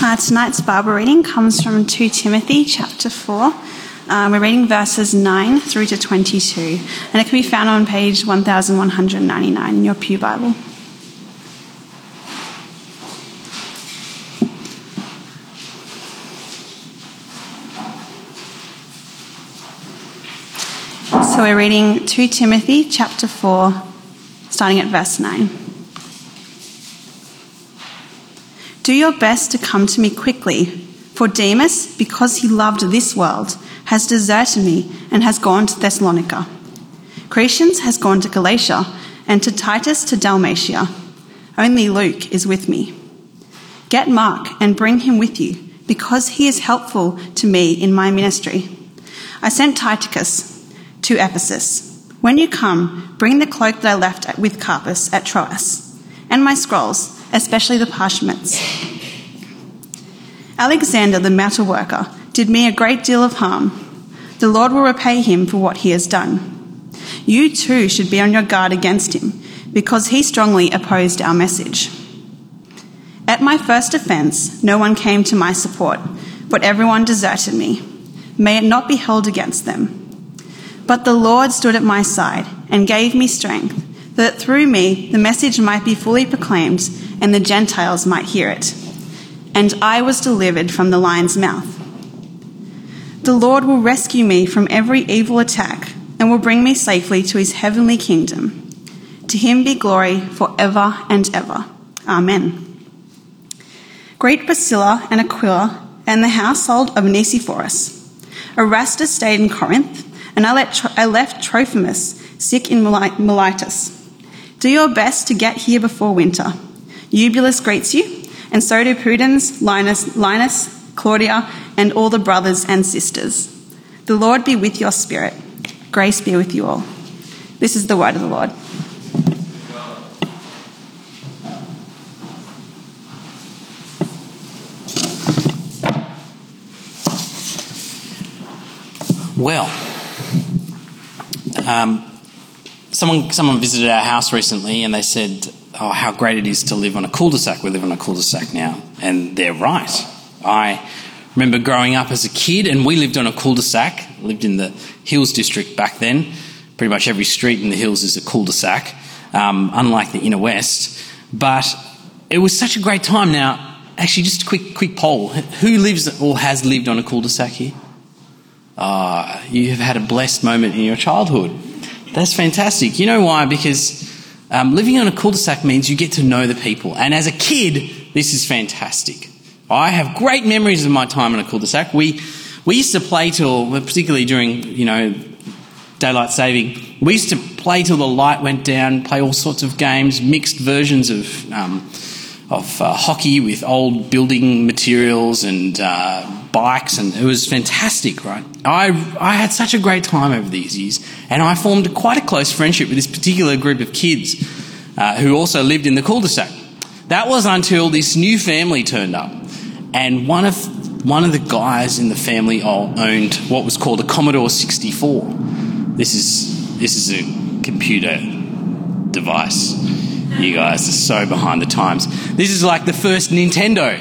Tonight's Bible reading comes from 2 Timothy chapter 4. We're reading verses 9 through to 22, and it can be found on page 1199 in your Pew Bible. So we're reading 2 Timothy chapter 4, starting at verse 9. Do your best to come to me quickly, for Demas, because he loved this world, has deserted me and has gone to Thessalonica. Crescens has gone to Galatia, and to Titus to Dalmatia. Only Luke is with me. Get Mark and bring him with you, because he is helpful to me in my ministry. I sent Tychicus to Ephesus. When you come, bring the cloak that I left with Carpus at Troas, and my scrolls, especially the parchments. Alexander, the metal worker, did me a great deal of harm. The Lord will repay him for what he has done. You too should be on your guard against him, because he strongly opposed our message. At my first offence, no one came to my support, but everyone deserted me. May it not be held against them. But the Lord stood at my side and gave me strength, that through me the message might be fully proclaimed and the Gentiles might hear it. And I was delivered from the lion's mouth. The Lord will rescue me from every evil attack and will bring me safely to his heavenly kingdom. To him be glory forever and ever. Amen. Greet Priscilla and Aquila and the household of Onesiphorus. Erastus stayed in Corinth, and I left Trophimus sick in Miletus. Do your best to get here before winter. Eubulus greets you, and so do Pudens, Linus, Claudia, and all the brothers and sisters. The Lord be with your spirit. Grace be with you all. This is the word of the Lord. Well, someone visited our house recently and they said, oh, how great it is to live on a cul-de-sac. We live on a cul-de-sac now. And they're right. I remember growing up as a kid and we lived on a cul-de-sac, lived in the Hills district back then. Pretty much every street in the Hills is a cul-de-sac, unlike the inner west. But it was such a great time. Now, actually, just a quick poll. Who lives or has lived on a cul-de-sac here? You have had a blessed moment in your childhood. That's fantastic. You know why? Because living on a cul-de-sac means you get to know the people. And as a kid, this is fantastic. I have great memories of my time on a cul-de-sac. We used to play till, particularly during, daylight saving, we used to play till the light went down, play all sorts of games, mixed versions of hockey with old building materials and bikes, and it was fantastic, right? I had such a great time over these years, and I formed quite a close friendship with this particular group of kids who also lived in the cul-de-sac. That was until this new family turned up, and one of the guys in the family owned what was called a Commodore 64. This is a computer device. You guys are so behind the times. This is like the first Nintendo.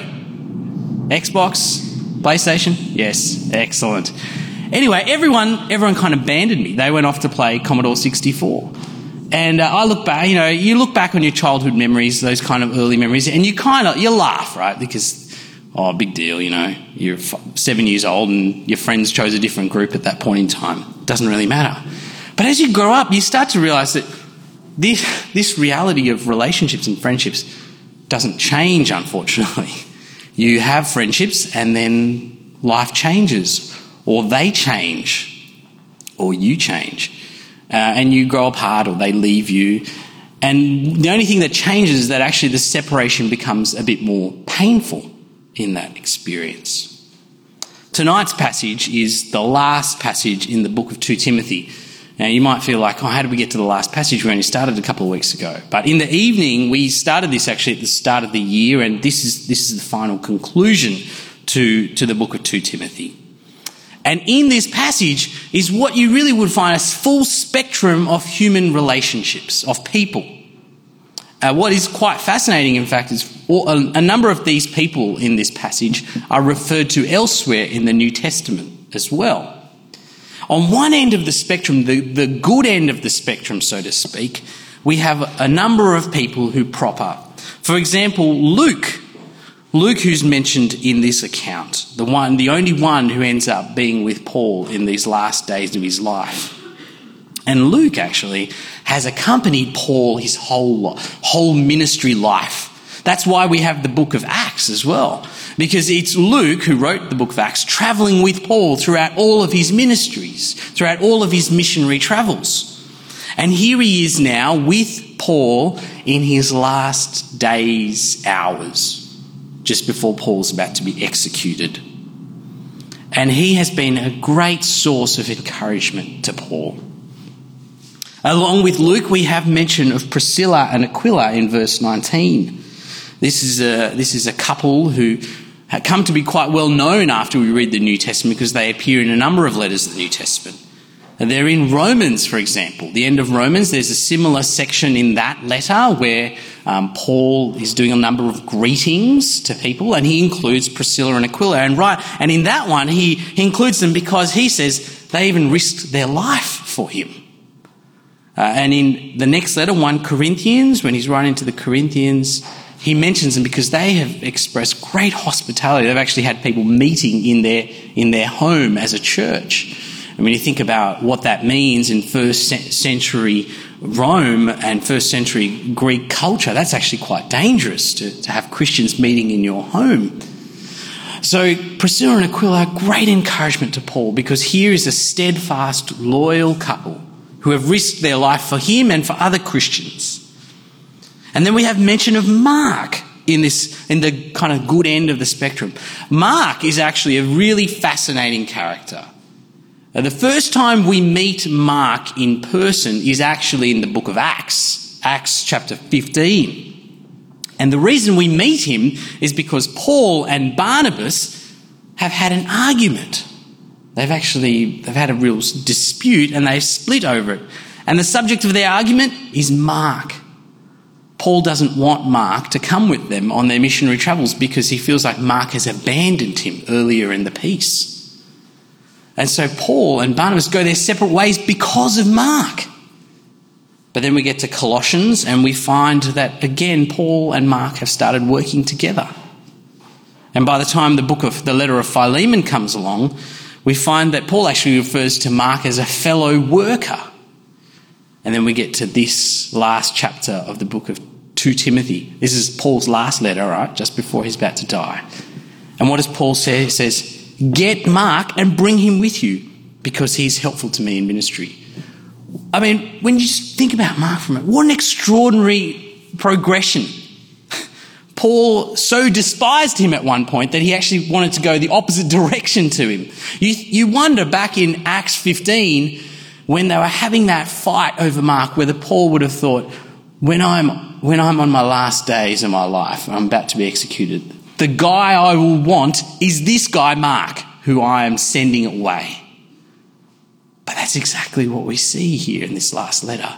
Xbox, PlayStation? Yes, excellent. Anyway, everyone kind of banded me. They went off to play Commodore 64. And I look back, you look back on your childhood memories, those kind of early memories, and you laugh, right? Because, big deal, you're 7 years old and your friends chose a different group at that point in time. It doesn't really matter. But as you grow up, you start to realise that this reality of relationships and friendships doesn't change, unfortunately. You have friendships and then life changes, or they change, or you change, and you grow apart or they leave you. And the only thing that changes is that actually the separation becomes a bit more painful in that experience. Tonight's passage is the last passage in the book of 2 Timothy. Now, you might feel like, how did we get to the last passage? We only started a couple of weeks ago. But in the evening, we started this actually at the start of the year, and this is the final conclusion to the book of 2 Timothy. And in this passage is what you really would find a full spectrum of human relationships, of people. what is quite fascinating, in fact, is a number of these people in this passage are referred to elsewhere in the New Testament as well. On one end of the spectrum, the good end of the spectrum, so to speak, we have a number of people who prop up. For example, Luke, who's mentioned in this account, the only one who ends up being with Paul in these last days of his life. And Luke actually has accompanied Paul his whole ministry life. That's why we have the book of Acts as well, because it's Luke who wrote the book of Acts, travelling with Paul throughout all of his ministries, throughout all of his missionary travels. And here he is now with Paul in his last days, hours, just before Paul's about to be executed. And he has been a great source of encouragement to Paul. Along with Luke, we have mention of Priscilla and Aquila in verse 19. This is a couple who have come to be quite well known after we read the New Testament because they appear in a number of letters of the New Testament. And they're in Romans, for example. The end of Romans, there's a similar section in that letter where Paul is doing a number of greetings to people, and he includes Priscilla and Aquila. And in that one, he includes them because he says they even risked their life for him. And in the next letter, 1 Corinthians, when he's writing to the Corinthians, he mentions them because they have expressed great hospitality. They've actually had people meeting in their home as a church. I mean, you think about what that means in first century Rome and first century Greek culture. That's actually quite dangerous to have Christians meeting in your home. So Priscilla and Aquila are great encouragement to Paul because here is a steadfast, loyal couple who have risked their life for him and for other Christians. And then we have mention of Mark in the kind of good end of the spectrum. Mark is actually a really fascinating character. The first time we meet Mark in person is actually in the book of Acts, Acts chapter 15. And the reason we meet him is because Paul and Barnabas have had an argument. They've had a real dispute and they've split over it. And the subject of their argument is Mark. Paul doesn't want Mark to come with them on their missionary travels because he feels like Mark has abandoned him earlier in the piece. And so Paul and Barnabas go their separate ways because of Mark. But then we get to Colossians and we find that, again, Paul and Mark have started working together. And by the time the letter of Philemon comes along, we find that Paul actually refers to Mark as a fellow worker. And then we get to this last chapter of the book of 2 Timothy. This is Paul's last letter, right, just before he's about to die. And what does Paul say? He says, get Mark and bring him with you because he's helpful to me in ministry. I mean, when you just think about Mark for a minute, what an extraordinary progression. Paul so despised him at one point that he actually wanted to go the opposite direction to him. You wonder back in Acts 15 when they were having that fight over Mark, whether Paul would have thought, when I'm on my last days of my life, I'm about to be executed, the guy I will want is this guy, Mark, who I am sending away. But that's exactly what we see here in this last letter.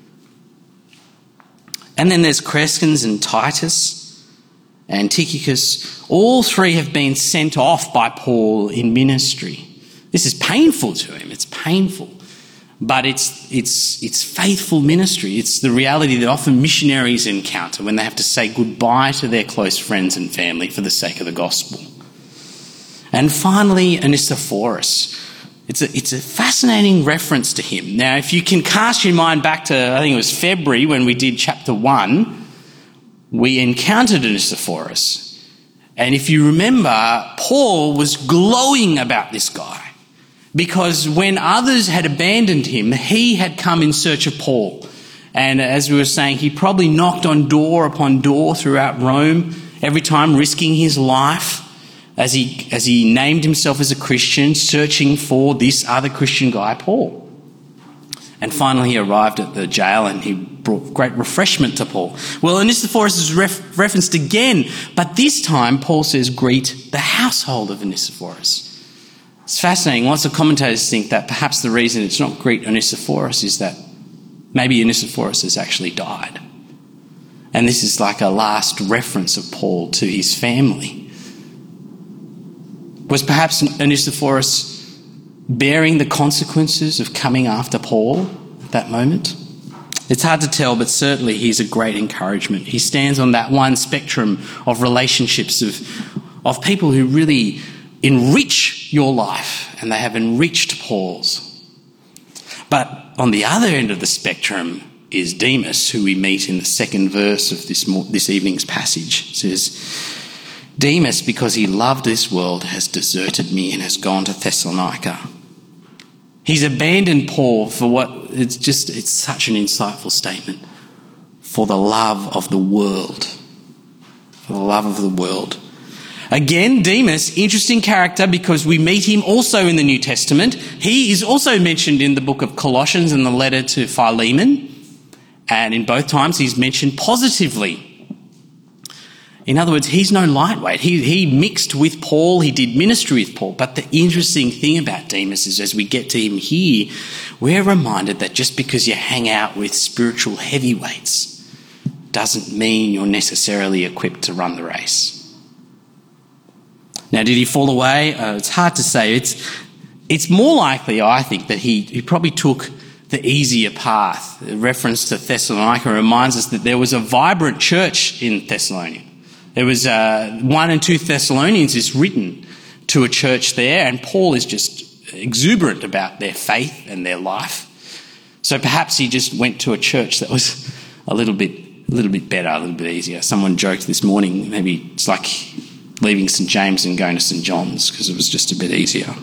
And then there's Crescens and Titus and Tychicus. All three have been sent off by Paul in ministry. This is painful to him. It's painful. But it's faithful ministry. It's the reality that often missionaries encounter when they have to say goodbye to their close friends and family for the sake of the gospel. And finally, Onesiphorus. It's a fascinating reference to him. Now, if you can cast your mind back to, I think it was February when we did chapter 1, we encountered Onesiphorus. And if you remember, Paul was glowing about this guy. Because when others had abandoned him, he had come in search of Paul. And as we were saying, he probably knocked on door upon door throughout Rome, every time risking his life as he named himself as a Christian, searching for this other Christian guy, Paul. And finally he arrived at the jail and he brought great refreshment to Paul. Well, Onesiphorus is referenced again, but this time Paul says, greet the household of Onesiphorus. It's fascinating. Lots of commentators think that perhaps the reason it's not greet Onesiphorus is that maybe Onesiphorus has actually died. And this is like a last reference of Paul to his family. Was perhaps Onesiphorus bearing the consequences of coming after Paul at that moment? It's hard to tell, but certainly he's a great encouragement. He stands on that one spectrum of relationships of people who really enrich your life, and they have enriched Paul's. But on the other end of the spectrum is Demas, who we meet in the second verse of this evening's passage. It says, Demas, because he loved this world, has deserted me and has gone to Thessalonica. He's abandoned Paul for it's such an insightful statement, for the love of the world. For the love of the world. Again, Demas, interesting character because we meet him also in the New Testament. He is also mentioned in the book of Colossians and the letter to Philemon. And in both times he's mentioned positively. In other words, he's no lightweight. He mixed with Paul, he did ministry with Paul. But the interesting thing about Demas is as we get to him here, we're reminded that just because you hang out with spiritual heavyweights doesn't mean you're necessarily equipped to run the race. Now, did he fall away? It's hard to say. It's more likely, I think, that he probably took the easier path. The reference to Thessalonica reminds us that there was a vibrant church in Thessalonica. There was 1 and 2 Thessalonians is written to a church there, and Paul is just exuberant about their faith and their life. So perhaps he just went to a church that was a little bit better, a little bit easier. Someone joked this morning, maybe it's like leaving St James and going to St John's because it was just a bit easier.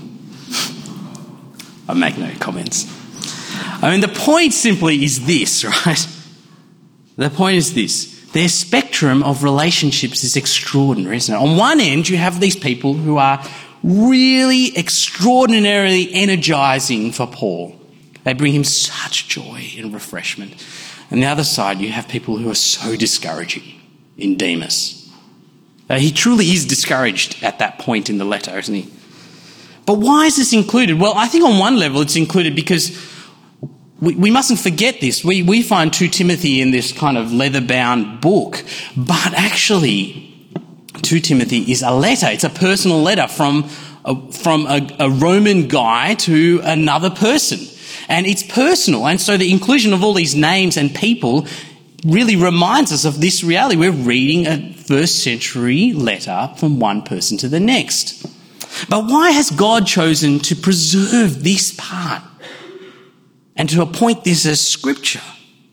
I make no comments. I mean, the point simply is this, right? The point is this. Their spectrum of relationships is extraordinary, isn't it? On one end, you have these people who are really extraordinarily energising for Paul. They bring him such joy and refreshment. On the other side, you have people who are so discouraging in Demas. He truly is discouraged at that point in the letter, isn't he? But why is this included? Well, I think on one level it's included because we mustn't forget this. We find 2 Timothy in this kind of leather-bound book, but actually 2 Timothy is a letter. It's a personal letter from a Roman guy to another person. And it's personal. And so the inclusion of all these names and people really reminds us of this reality. We're reading a first century letter from one person to the next. But why has God chosen to preserve this part and to appoint this as scripture?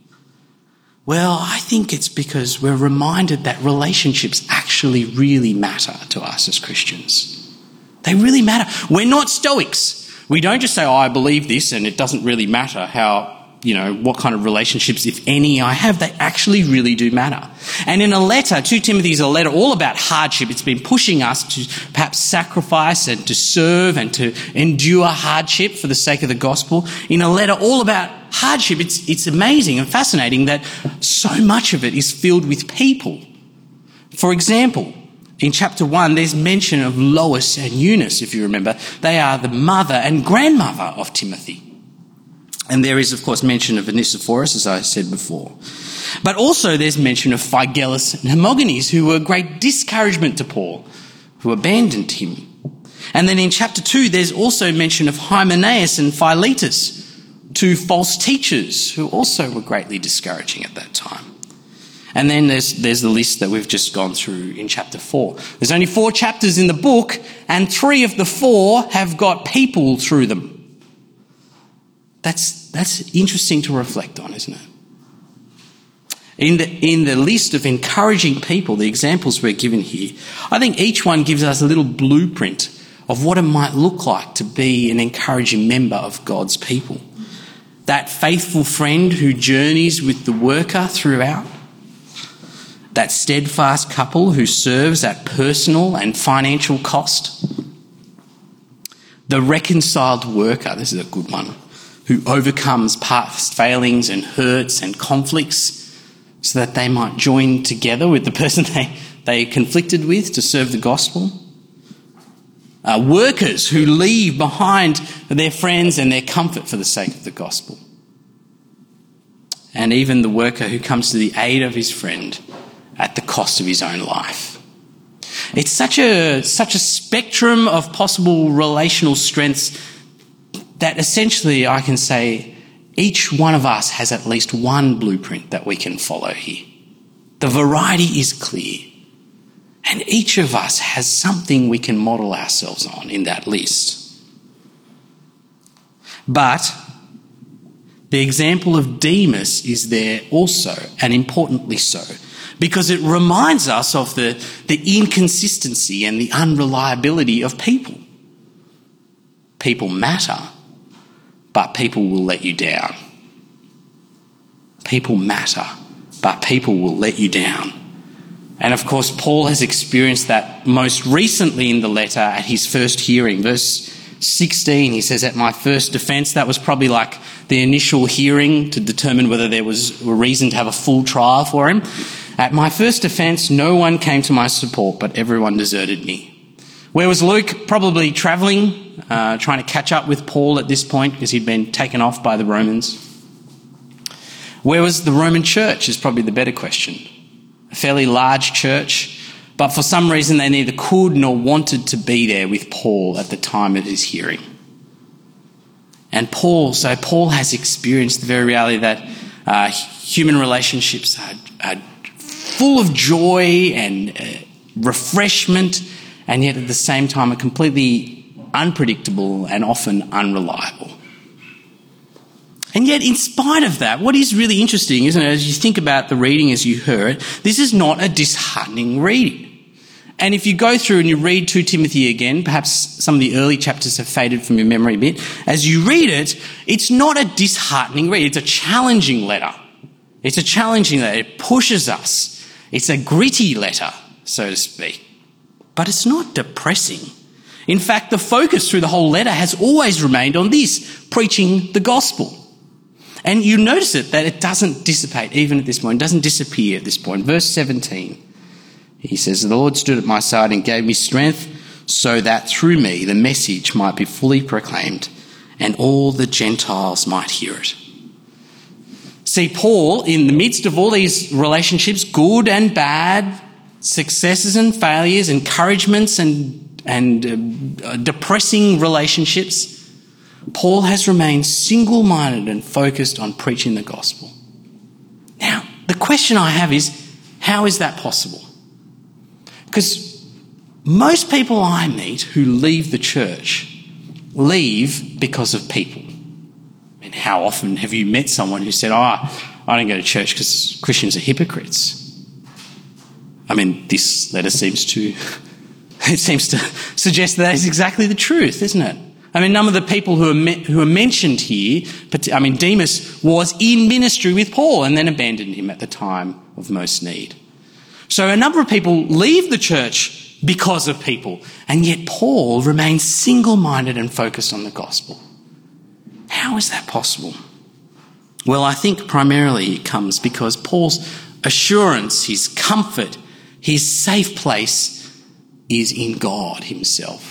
Well, I think it's because we're reminded that relationships actually really matter to us as Christians. They really matter. We're not Stoics. We don't just say, I believe this and it doesn't really matter what kind of relationships, if any, I have. They actually really do matter. And in a letter, 2 Timothy is a letter all about hardship. It's been pushing us to perhaps sacrifice and to serve and to endure hardship for the sake of the gospel. In a letter all about hardship, it's amazing and fascinating that so much of it is filled with people. For example, in chapter 1, there's mention of Lois and Eunice, if you remember. They are the mother and grandmother of Timothy. And there is, of course, mention of Onesiphorus, as I said before. But also there's mention of Phygellus and Hermogenes, who were a great discouragement to Paul, who abandoned him. And then in chapter 2, there's also mention of Hymenaeus and Philetus, 2 false teachers, who also were greatly discouraging at that time. And then there's the list that we've just gone through in chapter 4. There's only 4 chapters in the book, and 3 of the 4 have got people through them. That's interesting to reflect on, isn't it? In the list of encouraging people, the examples we're given here, I think each one gives us a little blueprint of what it might look like to be an encouraging member of God's people. That faithful friend who journeys with the worker throughout. That steadfast couple who serves at personal and financial cost. The reconciled worker, this is a good one, who overcomes past failings and hurts and conflicts so that they might join together with the person they conflicted with to serve the gospel. Workers who leave behind their friends and their comfort for the sake of the gospel. and even the worker who comes to the aid of his friend at the cost of his own life. It's such a spectrum of possible relational strengths that essentially I can say each one of us has at least one blueprint that we can follow here. The variety is clear, and each of us has something we can model ourselves on in that list. But the example of Demas is there also, and importantly so, because it reminds us of the inconsistency and the unreliability of people. People matter, but people will let you down. People matter, but people will let you down. And of course, Paul has experienced that most recently in the letter at his first hearing. Verse 16, he says, at my first defence, that was probably like the initial hearing to determine whether there was a reason to have a full trial for him. At my first defence, no one came to my support, but everyone deserted me. Where was Luke? Probably travelling, trying to catch up with Paul at this point because he'd been taken off by the Romans. Where was the Roman church is probably the better question. A fairly large church, but for some reason they neither could nor wanted to be there with Paul at the time of his hearing. And Paul has experienced the very reality that human relationships are full of joy and refreshment, and yet at the same time are completely unpredictable and often unreliable. And yet, in spite of that, what is really interesting, isn't it, as you think about the reading as you heard, this is not a disheartening reading. And if you go through and you read 2 Timothy again, perhaps some of the early chapters have faded from your memory a bit, as you read it, it's not a disheartening read, it's a challenging letter. It's a challenging letter, it pushes us. It's a gritty letter, so to speak. But it's not depressing. In fact, the focus through the whole letter has always remained on this, preaching the gospel. And you notice that it doesn't dissipate even at this point, it doesn't disappear at this point. Verse 17, he says, the Lord stood at my side and gave me strength so that through me the message might be fully proclaimed and all the Gentiles might hear it. See, Paul, in the midst of all these relationships, good and bad, successes and failures, encouragements and depressing relationships, Paul has remained single-minded and focused on preaching the gospel. Now, the question I have is, how is that possible? Because most people I meet who leave the church leave because of people. And how often have you met someone who said, I don't go to church because Christians are hypocrites? I mean, this letter seems to suggest that is exactly the truth, isn't it? I mean, none of the people who are mentioned here, Demas was in ministry with Paul and then abandoned him at the time of most need. So a number of people leave the church because of people, and yet Paul remains single-minded and focused on the gospel. How is that possible? Well, I think primarily it comes because Paul's assurance, his comfort, his safe place is in God himself.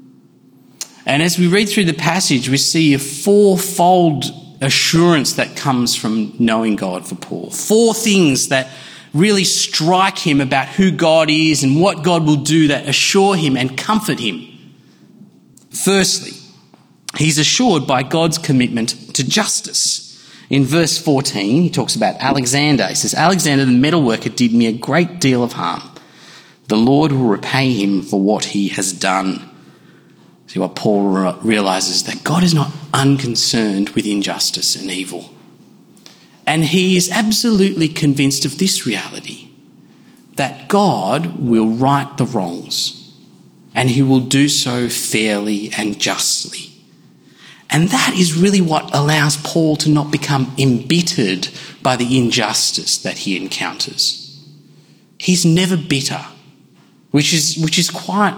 And as we read through the passage, we see a fourfold assurance that comes from knowing God for Paul. 4 things that really strike him about who God is and what God will do that assure him and comfort him. Firstly, he's assured by God's commitment to justice. In verse 14, he talks about Alexander. He says, Alexander the metalworker did me a great deal of harm. The Lord will repay him for what he has done. See, what Paul realises that God is not unconcerned with injustice and evil. And he is absolutely convinced of this reality, that God will right the wrongs and he will do so fairly and justly. And that is really what allows Paul to not become embittered by the injustice that he encounters. He's never bitter, which is quite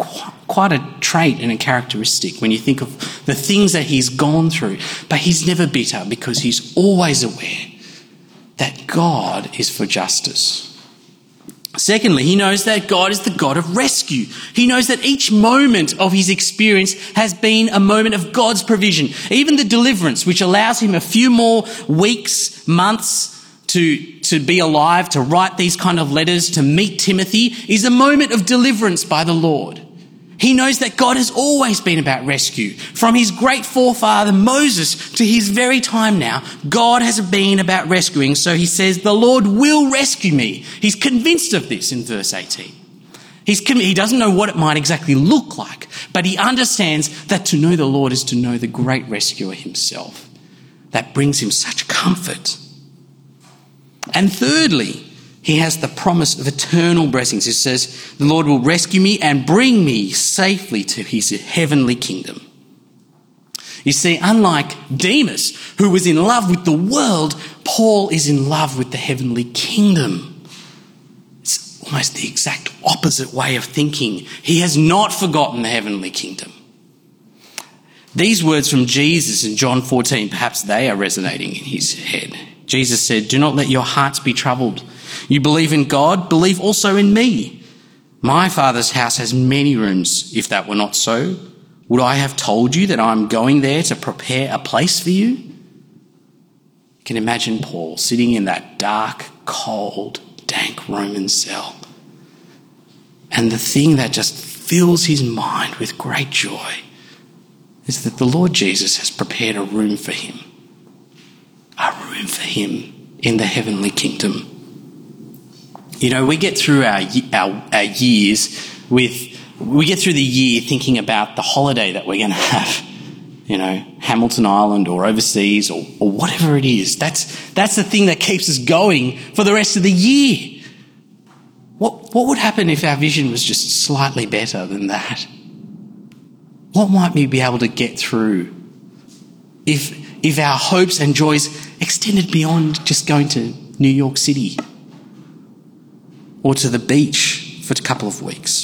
a trait and a characteristic when you think of the things that he's gone through. But he's never bitter because he's always aware that God is for justice. Secondly, he knows that God is the God of rescue. He knows that each moment of his experience has been a moment of God's provision. Even the deliverance, which allows him a few more weeks, months to be alive, to write these kind of letters, to meet Timothy, is a moment of deliverance by the Lord. He knows that God has always been about rescue. From his great forefather Moses to his very time now, God has been about rescuing. So he says, the Lord will rescue me. He's convinced of this in verse 18. He doesn't know what it might exactly look like, but he understands that to know the Lord is to know the great rescuer himself. That brings him such comfort. And thirdly, he has the promise of eternal blessings. It says, the Lord will rescue me and bring me safely to his heavenly kingdom. You see, unlike Demas, who was in love with the world, Paul is in love with the heavenly kingdom. It's almost the exact opposite way of thinking. He has not forgotten the heavenly kingdom. These words from Jesus in John 14, perhaps they are resonating in his head. Jesus said, do not let your hearts be troubled. You believe in God, believe also in me. My Father's house has many rooms. If that were not so, would I have told you that I'm going there to prepare a place for you? You can imagine Paul sitting in that dark, cold, dank Roman cell. And the thing that just fills his mind with great joy is that the Lord Jesus has prepared a room for him. A room for him in the heavenly kingdom. You know, we get through our years we get through the year thinking about the holiday that we're going to have. You know, Hamilton Island or overseas or whatever it is. That's the thing that keeps us going for the rest of the year. What would happen if our vision was just slightly better than that? What might we be able to get through if our hopes and joys extended beyond just going to New York City or to the beach for a couple of weeks?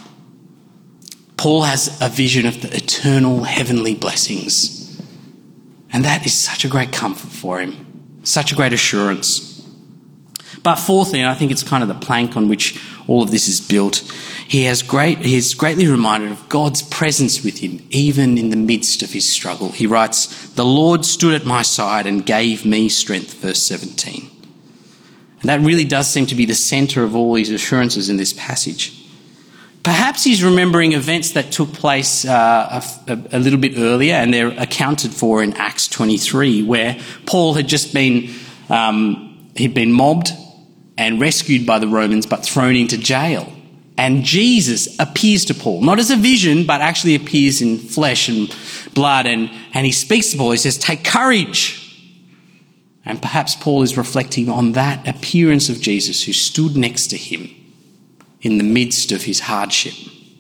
Paul has a vision of the eternal heavenly blessings, and that is such a great comfort for him, such a great assurance. But fourthly, and I think it's kind of the plank on which all of this is built, he is greatly reminded of God's presence with him, even in the midst of his struggle. He writes, the Lord stood at my side and gave me strength, verse 17. And that really does seem to be the centre of all his assurances in this passage. Perhaps he's remembering events that took place a little bit earlier, and they're accounted for in Acts 23, where Paul had just been he'd been mobbed and rescued by the Romans, but thrown into jail. And Jesus appears to Paul, not as a vision, but actually appears in flesh and blood. And he speaks to Paul. He says, take courage. And perhaps Paul is reflecting on that appearance of Jesus who stood next to him in the midst of his hardship.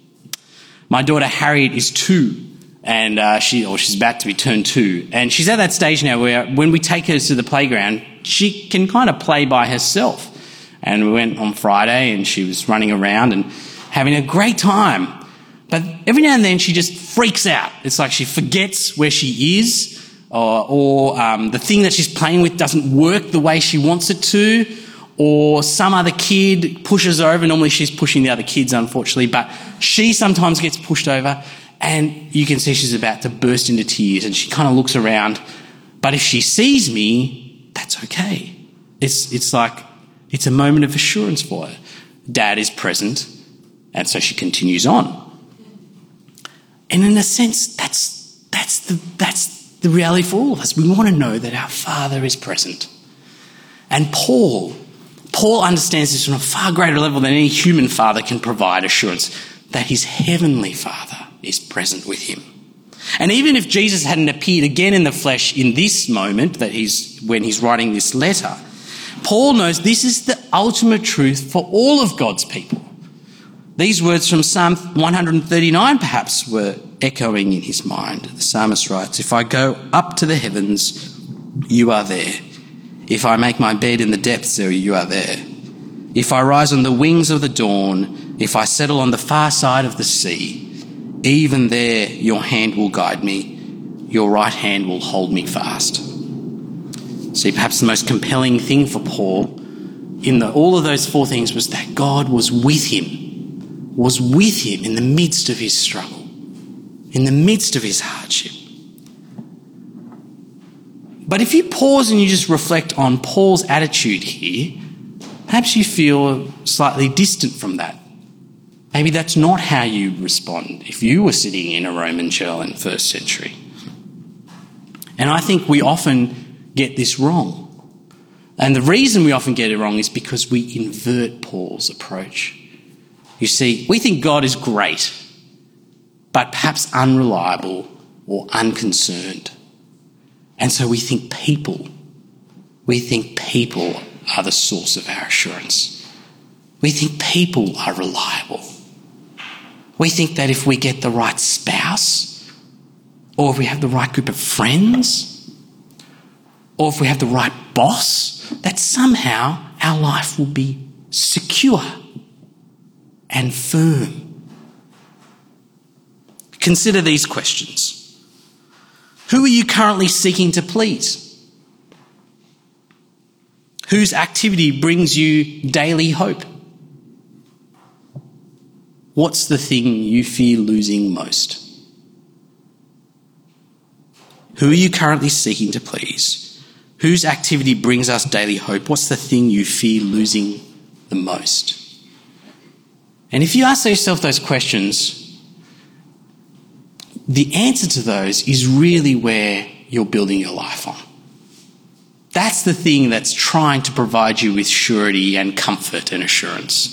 My daughter Harriet is 2, and she's about to be turned 2. And she's at that stage now where when we take her to the playground, she can kind of play by herself. And we went on Friday and she was running around and having a great time. But every now and then she just freaks out. It's like she forgets where she is, or the thing that she's playing with doesn't work the way she wants it to, or some other kid pushes her over. Normally she's pushing the other kids, unfortunately, but she sometimes gets pushed over and you can see she's about to burst into tears and she kind of looks around. But if she sees me, that's okay. It's like, it's a moment of assurance for her. Dad is present, and so she continues on. And in a sense, that's the reality for all of us. We want to know that our Father is present. And Paul understands this on a far greater level than any human father can provide assurance, that his heavenly Father is present with him. And even if Jesus hadn't appeared again in the flesh in this moment, when he's writing this letter, Paul knows this is the ultimate truth for all of God's people. These words from Psalm 139 perhaps were echoing in his mind. The psalmist writes, if I go up to the heavens, you are there. If I make my bed in the depths, you are there. If I rise on the wings of the dawn, if I settle on the far side of the sea, even there your hand will guide me, your right hand will hold me fast. See, perhaps the most compelling thing for Paul in all of those four things was that God was with him in the midst of his struggle, in the midst of his hardship. But if you pause and you just reflect on Paul's attitude here, perhaps you feel slightly distant from that. Maybe that's not how you respond if you were sitting in a Roman jail in the first century. And I think we often get this wrong. And the reason we often get it wrong is because we invert Paul's approach. You see, we think God is great, but perhaps unreliable or unconcerned. And so we think people are the source of our assurance. We think people are reliable. We think that if we get the right spouse, or if we have the right group of friends, or if we have the right boss, that somehow our life will be secure and firm. Consider these questions. Who are you currently seeking to please? Whose activity brings you daily hope? What's the thing you fear losing most? Who are you currently seeking to please? Whose activity brings us daily hope? What's the thing you fear losing the most? And if you ask yourself those questions, the answer to those is really where you're building your life on. That's the thing that's trying to provide you with surety and comfort and assurance.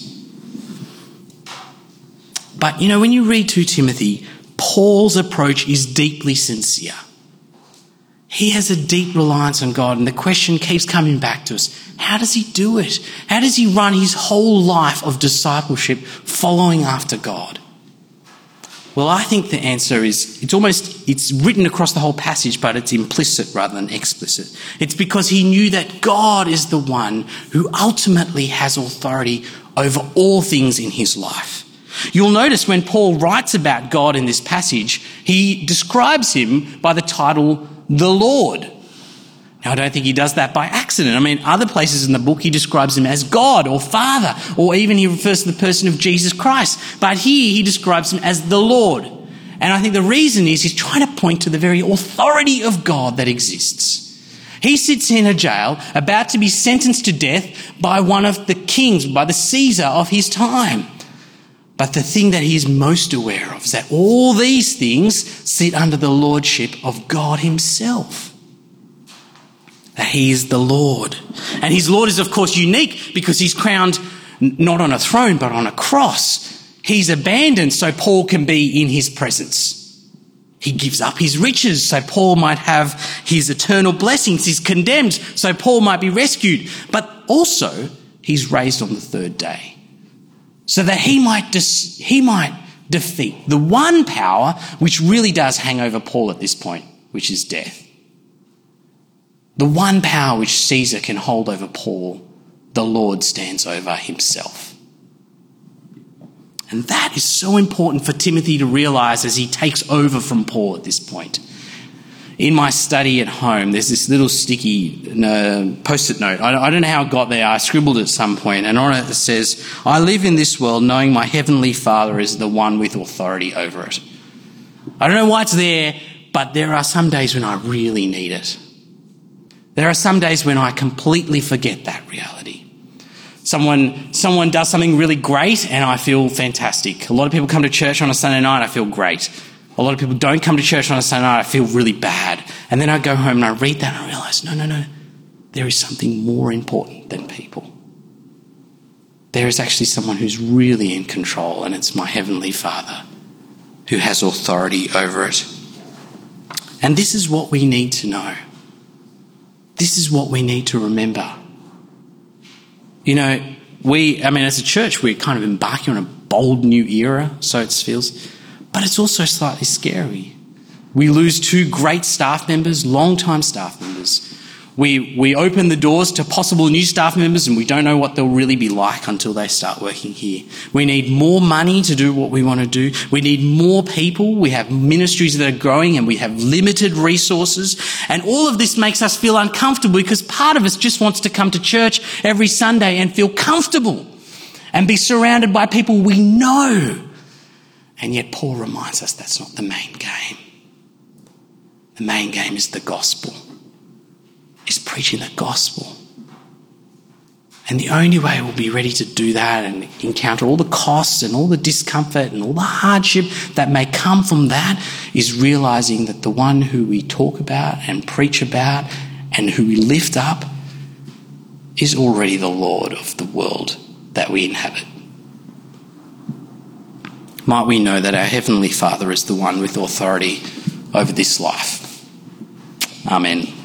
But, when you read 2 Timothy, Paul's approach is deeply sincere. He has a deep reliance on God, and the question keeps coming back to us. How does he do it? How does he run his whole life of discipleship following after God? Well, I think the answer is it's written across the whole passage, but it's implicit rather than explicit. It's because he knew that God is the one who ultimately has authority over all things in his life. You'll notice when Paul writes about God in this passage, he describes him by the title the Lord. Now, I don't think he does that by accident. Other places in the book he describes him as God or Father, or even he refers to the person of Jesus Christ. But here he describes him as the Lord. And I think the reason is he's trying to point to the very authority of God that exists. He sits in a jail about to be sentenced to death by one of the kings, by the Caesar of his time. But the thing that he is most aware of is that all these things sit under the lordship of God himself. That he is the Lord. And his Lord is, of course, unique because he's crowned not on a throne but on a cross. He's abandoned so Paul can be in his presence. He gives up his riches so Paul might have his eternal blessings. He's condemned so Paul might be rescued. But also, he's raised on the third day, so that he might defeat the one power which really does hang over Paul at this point, which is death. The one power which Caesar can hold over Paul, the Lord stands over himself. And that is so important for Timothy to realise as he takes over from Paul at this point. In my study at home, there's this little sticky post-it note. I don't know how it got there. I scribbled it at some point, and on it says, I live in this world knowing my heavenly Father is the one with authority over it. I don't know why it's there, but there are some days when I really need it. There are some days when I completely forget that reality. Someone does something really great and I feel fantastic. A lot of people come to church on a Sunday night, I feel great. A lot of people don't come to church on a Sunday night, I feel really bad. And then I go home and I read that and I realise, no. There is something more important than people. There is actually someone who's really in control, and it's my Heavenly Father who has authority over it. And this is what we need to know. This is what we need to remember. As a church, we're kind of embarking on a bold new era, so it feels. But it's also slightly scary. We lose 2 great staff members, long-time staff members. We open the doors to possible new staff members and we don't know what they'll really be like until they start working here. We need more money to do what we want to do. We need more people. We have ministries that are growing and we have limited resources. And all of this makes us feel uncomfortable because part of us just wants to come to church every Sunday and feel comfortable and be surrounded by people we know. And yet Paul reminds us that's not the main game. The main game is the gospel. Is preaching the gospel. And the only way we'll be ready to do that and encounter all the costs and all the discomfort and all the hardship that may come from that is realizing that the one who we talk about and preach about and who we lift up is already the Lord of the world that we inhabit. Might we know that our Heavenly Father is the one with authority over this life. Amen.